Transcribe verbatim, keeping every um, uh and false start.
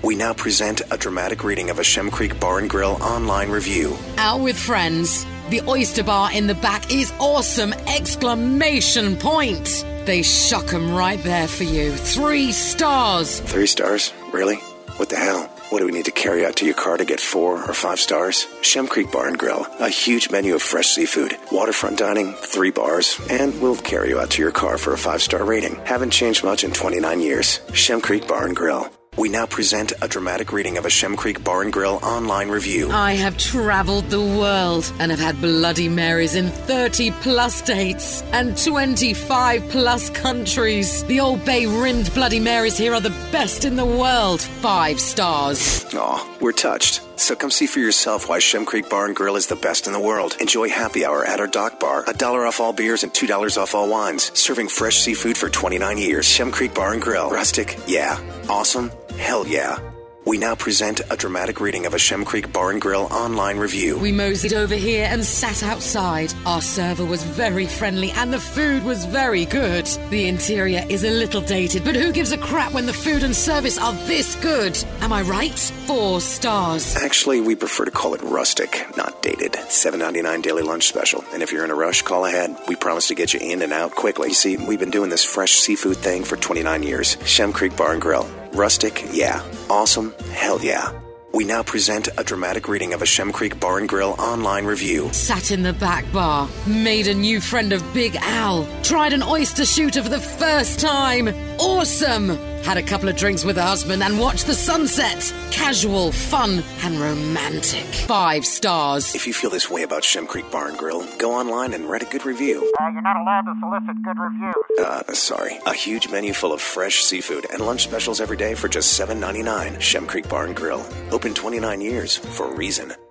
We now present a dramatic reading of a Shem Creek Bar and Grill online review. Out with friends. The oyster bar in the back is awesome! Exclamation point! They shuck 'em right there for you. Three stars! Three stars? Really? What the hell? What do we need to carry out to your car to get four or five stars? Shem Creek Bar and Grill. A huge menu of fresh seafood, waterfront dining, three bars, and we'll carry you out to your car for a five-star rating. Haven't changed much in twenty-nine years. Shem Creek Bar and Grill. We now present a dramatic reading of a Shem Creek Bar and Grill online review. I have traveled the world and have had Bloody Marys in thirty plus states and twenty-five plus countries. The Old Bay rimmed Bloody Marys here are the best in the world. Five stars. Aw, we're touched. So come see for yourself why Shem Creek Bar and Grill is the best in the world. Enjoy happy hour at our dock bar. A dollar off all beers and two dollars off all wines. Serving fresh seafood for twenty-nine years. Shem Creek Bar and Grill. Rustic? Yeah. Awesome? Hell yeah. We now present a dramatic reading of a Shem Creek Bar and Grill online review. We moseyed over here and sat outside. Our server was very friendly and the food was very good. The interior is a little dated, but who gives a crap when the food and service are this good? Am I right? Four stars. Actually, we prefer to call it rustic, not dated. seven ninety-nine daily lunch special. And if you're in a rush, call ahead. We promise to get you in and out quickly. You see, we've been doing this fresh seafood thing for twenty-nine years. Shem Creek Bar and Grill. Rustic? Yeah. Awesome? Hell yeah. We now present a dramatic reading of a Shem Creek Bar and Grill online review. Sat in the back bar. Made a new friend of Big Al. Tried an oyster shooter for the first time. Awesome! Had a couple of drinks with her husband and watched the sunset. Casual, fun, and romantic. Five stars. If you feel this way about Shem Creek Bar and Grill, go online and write a good review. Uh, you're not allowed to solicit good reviews. Uh, sorry. A huge menu full of fresh seafood and lunch specials every day for just seven ninety-nine. Shem Creek Bar and Grill. Open twenty-nine years for a reason.